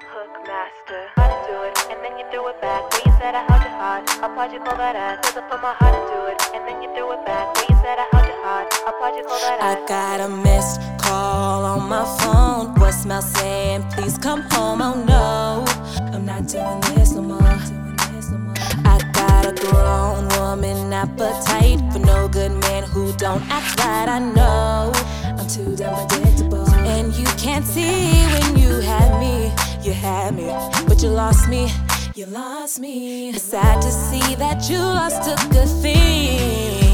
Hook master, how to do it, and then you threw it back. When you said I held your heart, why'd you call that ass? 'Cause I put my heart into it, and then you threw it back. When you said I held your heart, why'd you call that ass? I got a missed call on my phone. Voicemail saying, please come home. Oh no, I'm not doing this no more. I got a grown woman appetite for no good man who don't act right. I know I'm too damn predictable, and you can't see when you had me. You had me, but you lost me. You lost me. It's sad to see that you lost a good thing.